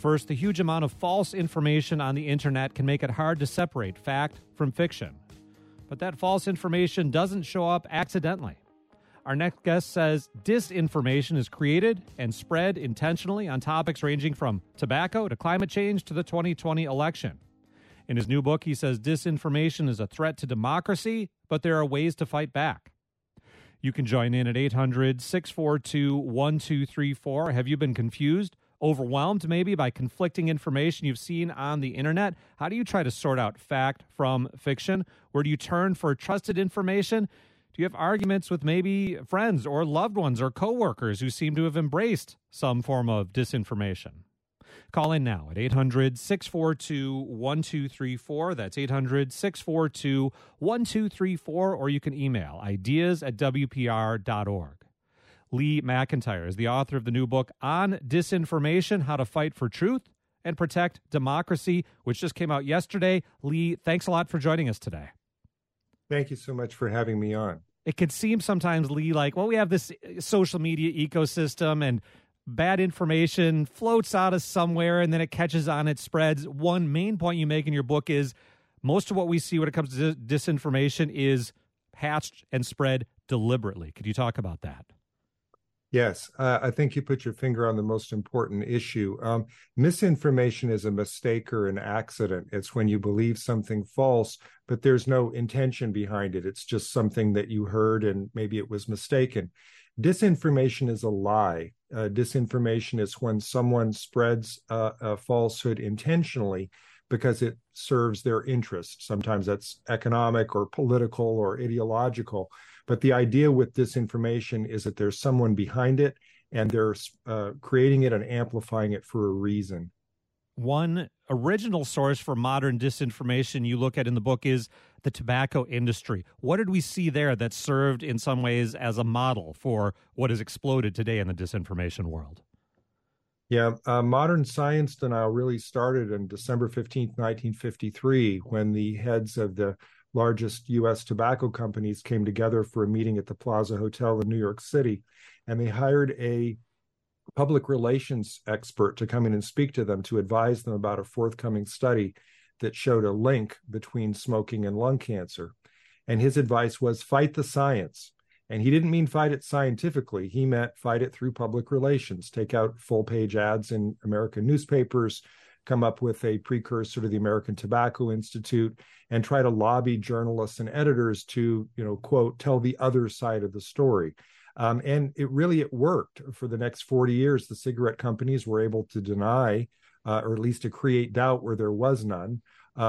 First, the huge amount of false information on the internet can make it hard to separate fact from fiction. But that false information doesn't show up accidentally. Our next guest says disinformation is created and spread intentionally on topics ranging from tobacco to climate change to the 2020 election. In his new book, he says disinformation is a threat to democracy, but there are ways to fight back. You can join in at 800-642-1234. Have you been confused, overwhelmed maybe by conflicting information you've seen on the internet? How do you try to sort out fact from fiction? Where do you turn for trusted information? Do you have arguments with maybe friends or loved ones or coworkers who seem to have embraced some form of disinformation? Call in now at 800-642-1234. That's 800-642-1234, or you can email ideas@wpr.org. Lee McIntyre is the author of the new book on disinformation, How to Fight for Truth and Protect Democracy, which just came out yesterday. Lee, thanks a lot for joining us today. Thank you so much for having me on. It could seem sometimes, Lee, like, well, we have this social media ecosystem and bad information floats out of somewhere and then it catches on, it spreads. One main point you make in your book is most of what we see when it comes to disinformation is hatched and spread deliberately. Could you talk about that? Yes, I think you put your finger on the most important issue. Misinformation is a mistake or an accident. It's when you believe something false, but there's no intention behind it. It's just something that you heard and maybe it was mistaken. Disinformation is a lie. Disinformation is when someone spreads a falsehood intentionally because it serves their interest. Sometimes that's economic or political or ideological. But the idea with disinformation is that there's someone behind it and they're creating it and amplifying it for a reason. One original source for modern disinformation you look at in the book is the tobacco industry. What did we see there that served in some ways as a model for what has exploded today in the disinformation world? Yeah, modern science denial really started on December 15th, 1953, when the heads of the largest U.S. tobacco companies came together for a meeting at the Plaza Hotel in New York City, and they hired a public relations expert to come in and speak to them to advise them about a forthcoming study that showed a link between smoking and lung cancer. And his advice was fight the science. And he didn't mean fight it scientifically. He meant fight it through public relations, take out full-page ads in American newspapers, come up with a precursor to the American Tobacco Institute, and try to lobby journalists and editors to, quote, tell the other side of the story. And it worked. For the next 40 years, the cigarette companies were able to deny, or at least to create doubt where there was none,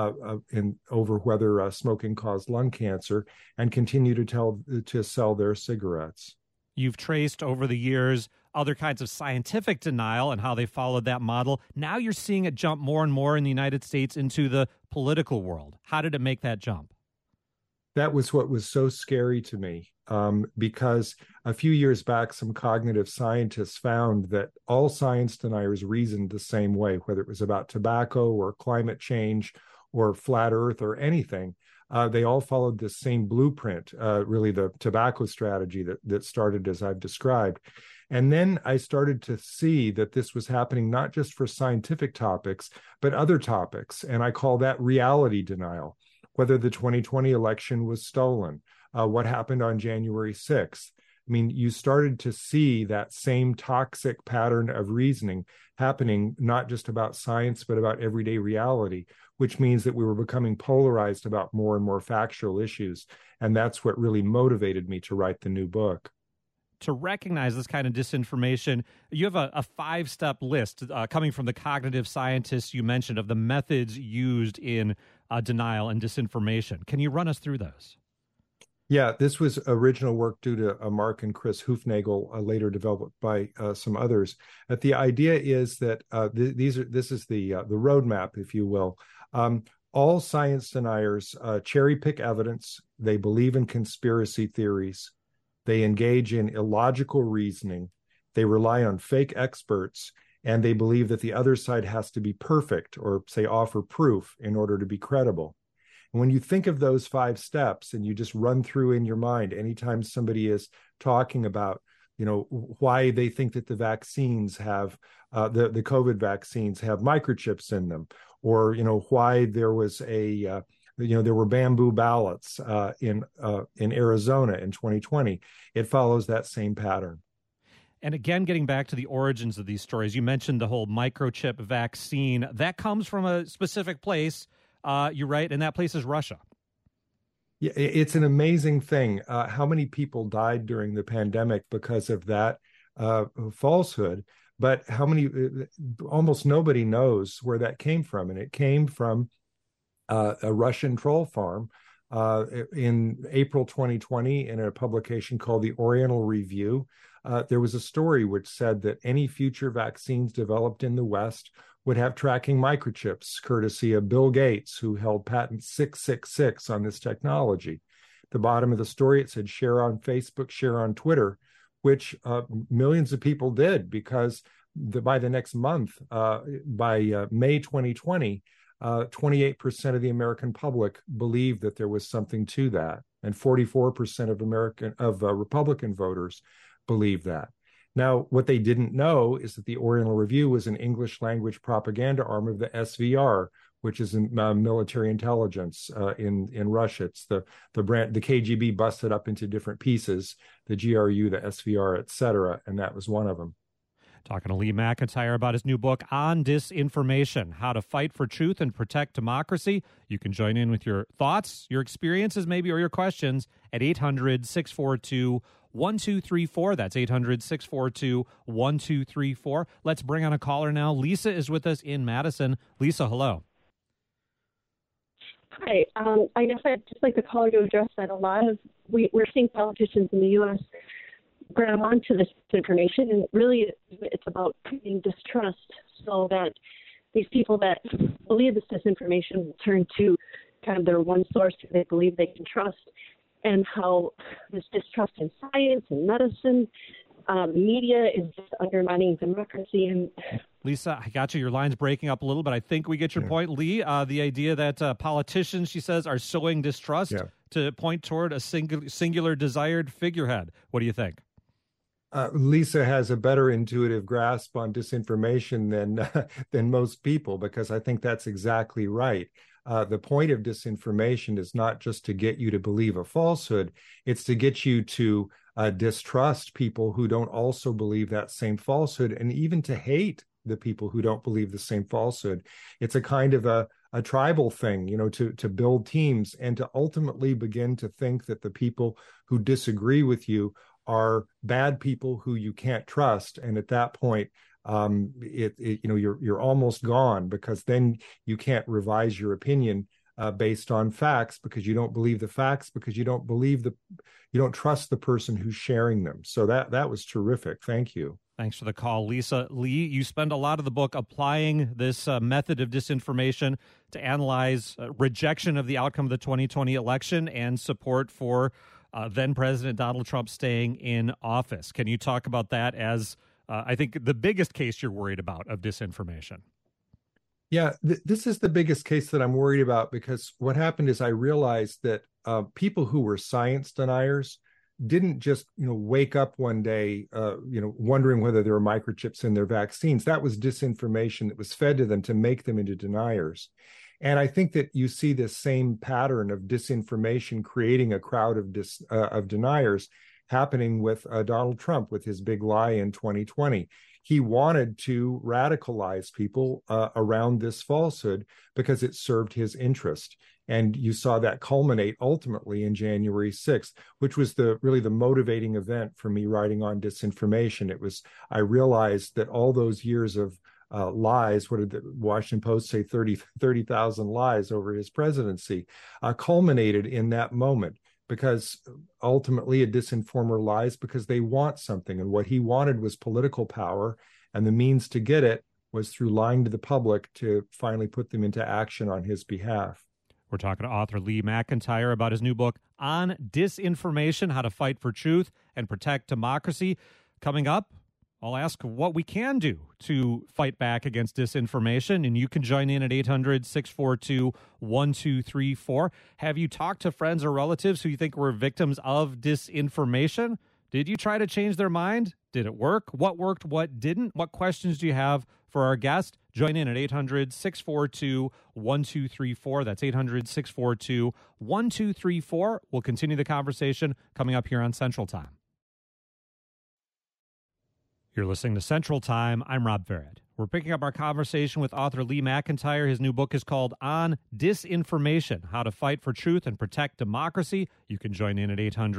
over whether smoking caused lung cancer, and continue to sell their cigarettes. You've traced over the years other kinds of scientific denial and how they followed that model. Now you're seeing it jump more and more in the United States into the political world. How did it make that jump? That was what was so scary to me, because a few years back, some cognitive scientists found that all science deniers reasoned the same way, whether it was about tobacco or climate change or flat Earth or anything. They all followed the same blueprint, really the tobacco strategy that started as I've described. And then I started to see that this was happening not just for scientific topics, but other topics. And I call that reality denial. Whether the 2020 election was stolen, what happened on January 6th. I mean, you started to see that same toxic pattern of reasoning happening, not just about science, but about everyday reality, which means that we were becoming polarized about more and more factual issues. And that's what really motivated me to write the new book. To recognize this kind of disinformation, you have a 5-step list coming from the cognitive scientists you mentioned of the methods used in denial and disinformation. Can you run us through those? Yeah, this was original work due to Mark and Chris Hufnagel, later developed by some others. But the idea is that this is the roadmap, if you will. All science deniers cherry pick evidence. They believe in conspiracy theories. They engage in illogical reasoning. They rely on fake experts, and they believe that the other side has to be perfect or, say, offer proof in order to be credible. And when you think of those 5 steps and you just run through in your mind, anytime somebody is talking about, why they think that the vaccines have the COVID vaccines have microchips in them, or why there was there were bamboo ballots in Arizona in 2020. It follows that same pattern. And again, getting back to the origins of these stories, you mentioned the whole microchip vaccine. That comes from a specific place, you're right, and that place is Russia. Yeah, it's an amazing thing how many people died during the pandemic because of that falsehood, but how many, almost nobody knows where that came from. And it came from a Russian troll farm in April 2020 in a publication called the Oriental Review. There was a story which said that any future vaccines developed in the West would have tracking microchips, courtesy of Bill Gates, who held patent 666 on this technology. At the bottom of the story, it said share on Facebook, share on Twitter, which millions of people did because by the next month, by May 2020, 28% of the American public believed that there was something to that, and 44% of Republican voters believed that. Now, what they didn't know is that the Oriental Review was an English language propaganda arm of the SVR, which is military intelligence in Russia. It's the KGB busted up into different pieces, the GRU, the SVR, et cetera, and that was one of them. Talking to Lee McEntire about his new book on disinformation, How to Fight for Truth and Protect Democracy. You can join in with your thoughts, your experiences maybe, or your questions at 800-642-1234. That's 800-642-1234. Let's bring on a caller now. Lisa is with us in Madison. Lisa, hello. Hi. I guess I'd just like the caller to address that we're seeing politicians in the U.S. grab onto this information, and really it's about creating distrust so that these people that believe this disinformation will turn to kind of their one source who they believe they can trust, and how this distrust in science and medicine, media is just undermining democracy. And Lisa, I got you. Your line's breaking up a little, but I think we get your point, Lee. The idea that politicians, she says, are sowing distrust to point toward a singular desired figurehead. What do you think? Lisa has a better intuitive grasp on disinformation than most people, because I think that's exactly right. The point of disinformation is not just to get you to believe a falsehood, it's to get you to distrust people who don't also believe that same falsehood, and even to hate the people who don't believe the same falsehood. It's a kind of a tribal thing, to build teams and to ultimately begin to think that the people who disagree with you are bad people who you can't trust. And at that point, you're almost gone, because then you can't revise your opinion based on facts, because you don't believe the facts, because you don't trust the person who's sharing them. So that was terrific. Thank you. Thanks for the call, Lisa. Lee, you spend a lot of the book applying this method of disinformation to analyze rejection of the outcome of the 2020 election and support for then President Donald Trump staying in office. Can you talk about that as, I think, the biggest case you're worried about of disinformation? Yeah, this is the biggest case that I'm worried about, because what happened is I realized that people who were science deniers didn't just, wake up one day, wondering whether there were microchips in their vaccines. That was disinformation that was fed to them to make them into deniers. And I think that you see this same pattern of disinformation creating a crowd of deniers happening with Donald Trump with his big lie in 2020. He wanted to radicalize people around this falsehood because it served his interest. And you saw that culminate ultimately in January 6th, which was really the motivating event for me writing on disinformation. I realized that all those years of lies, what did the Washington Post say, 30,000 lies over his presidency, culminated in that moment, because ultimately a disinformer lies because they want something. And what he wanted was political power, and the means to get it was through lying to the public to finally put them into action on his behalf. We're talking to author Lee McEntire about his new book on disinformation, How to Fight for Truth and Protect Democracy. Coming up, I'll ask what we can do to fight back against disinformation, and you can join in at 800-642-1234. Have you talked to friends or relatives who you think were victims of disinformation? Did you try to change their mind? Did it work? What worked? What didn't? What questions do you have for our guest? Join in at 800-642-1234. That's 800-642-1234. We'll continue the conversation coming up here on Central Time. You're listening to Central Time. I'm Rob Farrett. We're picking up our conversation with author Lee McEntire. His new book is called On Disinformation, How to Fight for Truth and Protect Democracy. You can join in at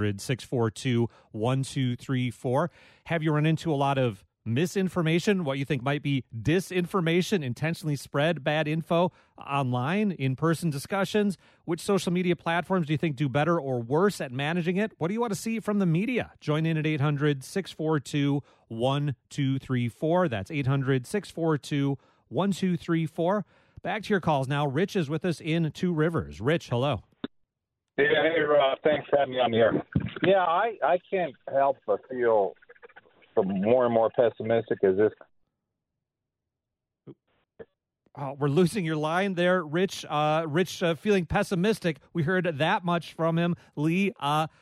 800-642-1234. Have you run into a lot of misinformation, what you think might be disinformation, intentionally spread bad info online, in-person discussions? Which social media platforms do you think do better or worse at managing it? What do you want to see from the media? Join in at 800-642-1234. That's 800-642-1234. Back to your calls now. Rich is with us in Two Rivers. Rich, hello. Yeah, hey, Rob. Thanks for having me on here. Yeah, I can't help but feel more and more pessimistic as this. Oh, we're losing your line there, Rich. Rich feeling pessimistic. We heard that much from him. Lee,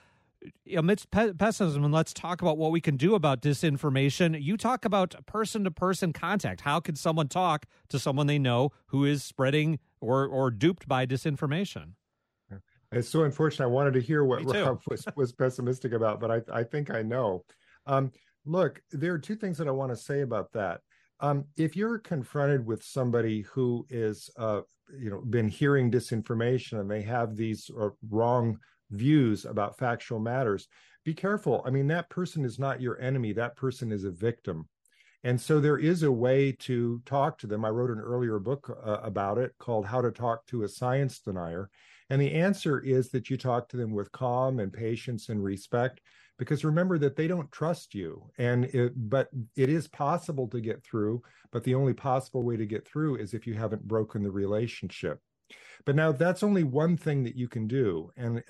amidst pessimism, and let's talk about what we can do about disinformation. You talk about person-to-person contact. How can someone talk to someone they know who is spreading or duped by disinformation? It's so unfortunate. I wanted to hear what Rob was pessimistic about, but I think I know. Look, there are two things that I want to say about that. If you're confronted with somebody who is, been hearing disinformation and they have these wrong views about factual matters, be careful. I mean, that person is not your enemy. That person is a victim. And so there is a way to talk to them. I wrote an earlier book about it called How to Talk to a Science Denier. And the answer is that you talk to them with calm and patience and respect, because remember that they don't trust you. But it is possible to get through, but the only possible way to get through is if you haven't broken the relationship. But now that's only one thing that you can do. And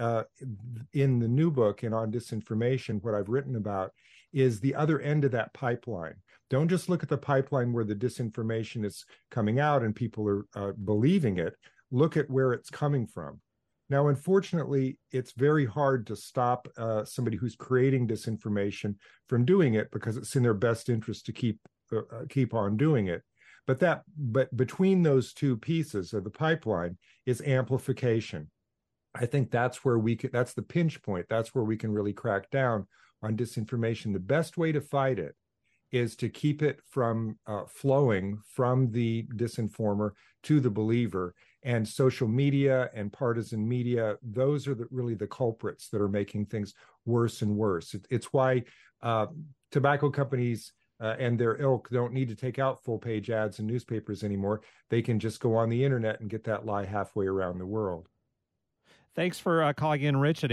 in the new book, and On Disinformation, what I've written about is the other end of that pipeline. Don't just look at the pipeline where the disinformation is coming out and people are believing it. Look at where it's coming from. Now, unfortunately, it's very hard to stop somebody who's creating disinformation from doing it because it's in their best interest to keep on doing it. But between those two pieces of the pipeline is amplification. I think that's where that's the pinch point. That's where we can really crack down on disinformation. The best way to fight it is to keep it from flowing from the disinformer to the believer. And social media and partisan media, those are really the culprits that are making things worse and worse. It's why tobacco companies and their ilk don't need to take out full-page ads in newspapers anymore. They can just go on the internet and get that lie halfway around the world. Thanks for calling in, Rich, at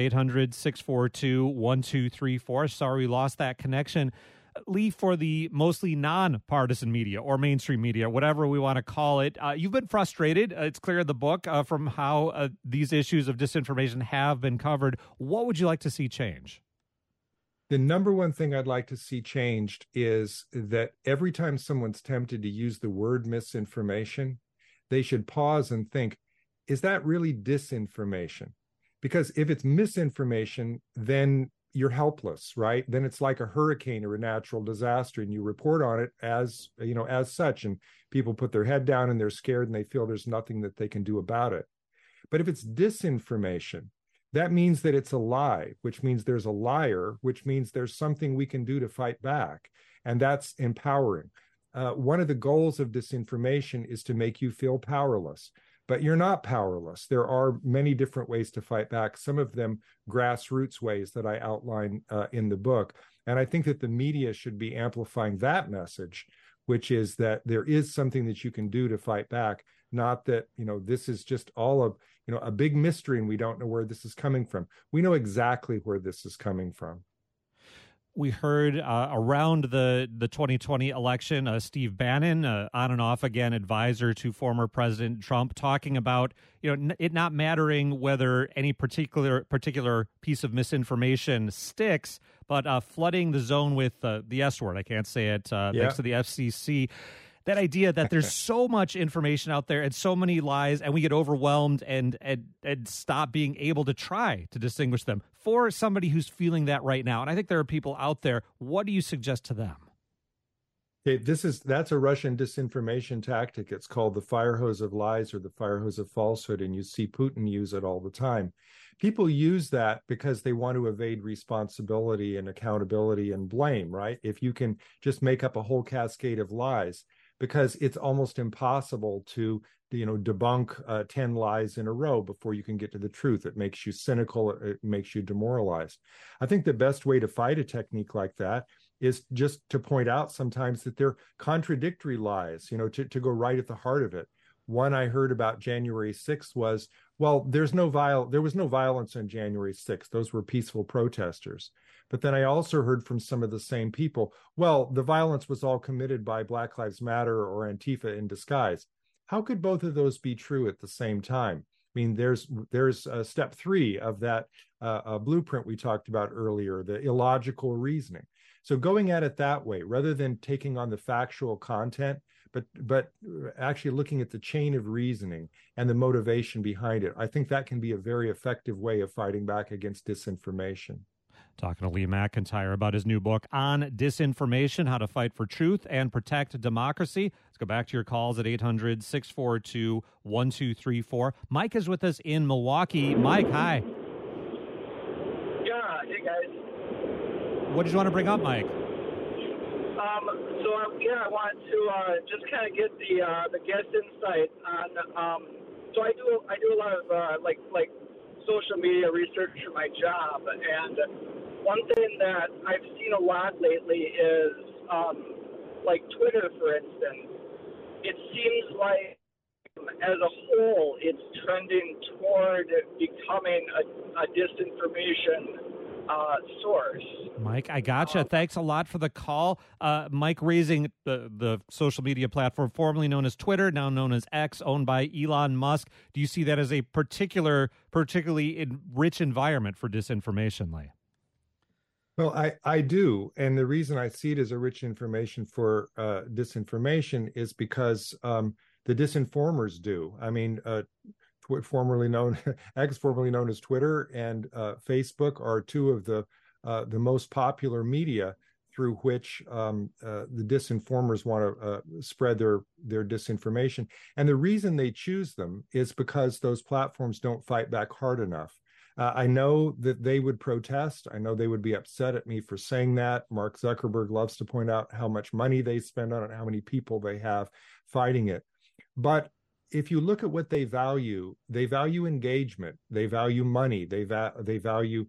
800-642-1234. Sorry we lost that connection. Lee, for the mostly non-partisan media or mainstream media, whatever we want to call it, you've been frustrated. It's clear in the book from how these issues of disinformation have been covered. What would you like to see change? The number one thing I'd like to see changed is that every time someone's tempted to use the word misinformation, they should pause and think, is that really disinformation? Because if it's misinformation, then you're helpless, right? Then it's like a hurricane or a natural disaster, and you report on it as such, and people put their head down and they're scared and they feel there's nothing that they can do about it. But if it's disinformation, that means that it's a lie, which means there's a liar, which means there's something we can do to fight back. And that's empowering. One of the goals of disinformation is to make you feel powerless. But you're not powerless. There are many different ways to fight back, some of them grassroots ways that I outline in the book. And I think that the media should be amplifying that message, which is that there is something that you can do to fight back, not that, this is just all of, a big mystery and we don't know where this is coming from. We know exactly where this is coming from. We heard around the 2020 election, Steve Bannon, on and off again advisor to former President Trump, talking about it not mattering whether any particular piece of misinformation sticks, but flooding the zone with the S word. I can't say it. Thanks to the FCC. that idea that there's so much information out there and so many lies, and we get overwhelmed and stop being able to try to distinguish them. For somebody who's feeling that right now, and I think there are people out there, what do you suggest to them? Okay, that's a Russian disinformation tactic. It's called the fire hose of lies or the fire hose of falsehood, and you see Putin use it all the time. People use that because they want to evade responsibility and accountability and blame, right? If you can just make up a whole cascade of lies, because it's almost impossible to, debunk 10 lies in a row before you can get to the truth. It makes you cynical. It makes you demoralized. I think the best way to fight a technique like that is just to point out sometimes that they're contradictory lies, to go right at the heart of it. One I heard about January 6th was, well, there was no violence on January 6th. Those were peaceful protesters. But then I also heard from some of the same people, well, the violence was all committed by Black Lives Matter or Antifa in disguise. How could both of those be true at the same time? I mean, there's step 3 of that blueprint we talked about earlier, the illogical reasoning. So going at it that way, rather than taking on the factual content, but actually looking at the chain of reasoning and the motivation behind it, I think that can be a very effective way of fighting back against disinformation. Talking to Lee McIntyre about his new book on disinformation, how to fight for truth and protect democracy. Let's go back to your calls at 800-642-1234. Mike is with us in Milwaukee. Mike, hi. Yeah, hey guys. What did you want to bring up, Mike? I want to just kind of get the guest insight on. So I do a lot of like social media research for my job, and one thing that I've seen a lot lately is like Twitter, for instance. It seems like as a whole, it's trending toward becoming a disinformation source. Mike, I gotcha. Thanks a lot for the call. Mike raising the social media platform formerly known as Twitter, now known as X, owned by Elon Musk. Do you see that as a particularly rich environment for disinformation, Lee? Well, I do. And the reason I see it as a rich information for disinformation is because the disinformers do. I mean, formerly known X, formerly known as Twitter, and Facebook are two of the most popular media through which the disinformers want to spread their disinformation. And the reason they choose them is because those platforms don't fight back hard enough. I know that they would protest. I know they would be upset at me for saying that. Mark Zuckerberg loves to point out how much money they spend on it, how many people they have fighting it. But if you look at what they value engagement, they value money, they value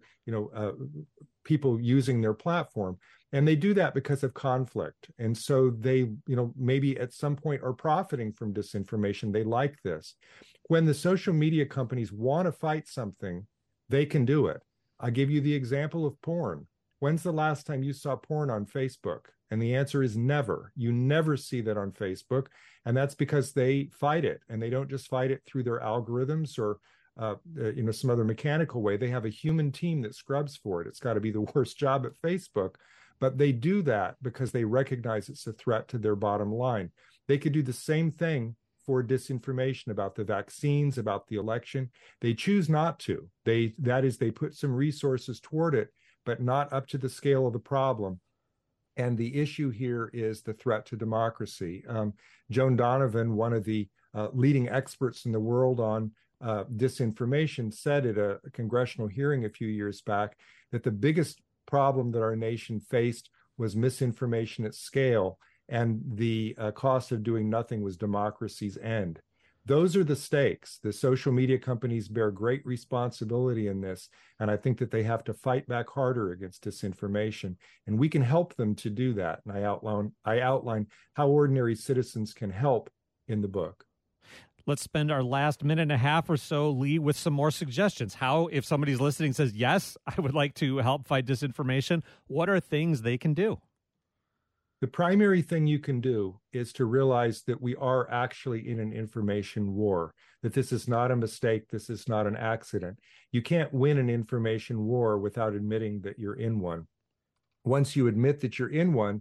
people using their platform, and they do that because of conflict. And so they maybe at some point are profiting from disinformation. They like this. When the social media companies want to fight something, they can do it. I give you the example of porn. When's the last time you saw porn on Facebook? And the answer is never. You never see that on Facebook. And that's because they fight it. And they don't just fight it through their algorithms or some other mechanical way. They have a human team that scrubs for it. It's got to be the worst job at Facebook. But they do that because they recognize it's a threat to their bottom line. They could do the same thing for disinformation about the vaccines, about the election. They choose not to. They put some resources toward it, but not up to the scale of the problem. And the issue here is the threat to democracy. Joan Donovan, one of the leading experts in the world on disinformation, said at a congressional hearing a few years back that the biggest problem that our nation faced was misinformation at scale, and the cost of doing nothing was democracy's end. Those are the stakes. The social media companies bear great responsibility in this, and I think that they have to fight back harder against disinformation, and we can help them to do that. And I outline how ordinary citizens can help in the book. Let's spend our last minute and a half or so, Lee, with some more suggestions. How, if somebody's listening, says, yes, I would like to help fight disinformation, what are things they can do? The primary thing you can do is to realize that we are actually in an information war, that this is not a mistake, this is not an accident. You can't win an information war without admitting that you're in one. Once you admit that you're in one,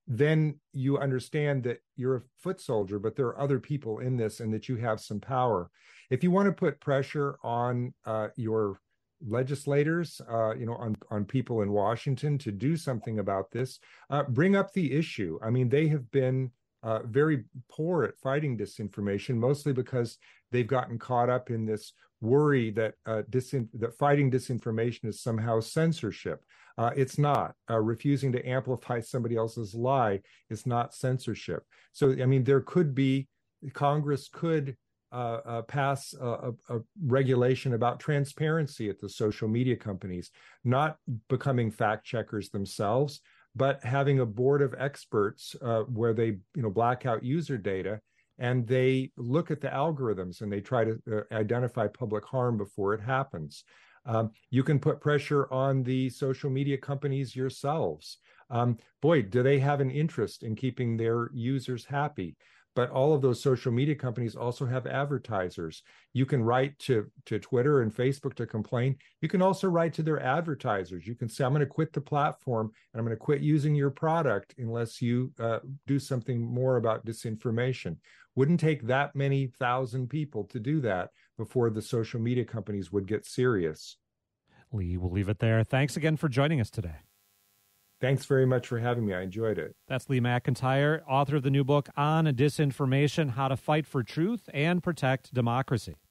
then you understand that you're a foot soldier, but there are other people in this and that you have some power. If you want to put pressure on your legislators, on people in Washington to do something about this, bring up the issue. I mean, they have been very poor at fighting disinformation, mostly because they've gotten caught up in this worry that that fighting disinformation is somehow censorship. It's not. Refusing to amplify somebody else's lie is not censorship. So, I mean, Congress could pass a regulation about transparency at the social media companies, not becoming fact checkers themselves, but having a board of experts where they black out user data and they look at the algorithms and they try to identify public harm before it happens. You can put pressure on the social media companies yourselves. Boy, do they have an interest in keeping their users happy. But all of those social media companies also have advertisers. You can write to Twitter and Facebook to complain. You can also write to their advertisers. You can say, I'm going to quit the platform and I'm going to quit using your product unless you do something more about disinformation. Wouldn't take that many thousand people to do that before the social media companies would get serious. Lee, we'll leave it there. Thanks again for joining us today. Thanks very much for having me. I enjoyed it. That's Lee McIntyre, author of the new book On Disinformation, How to Fight for Truth and Protect Democracy.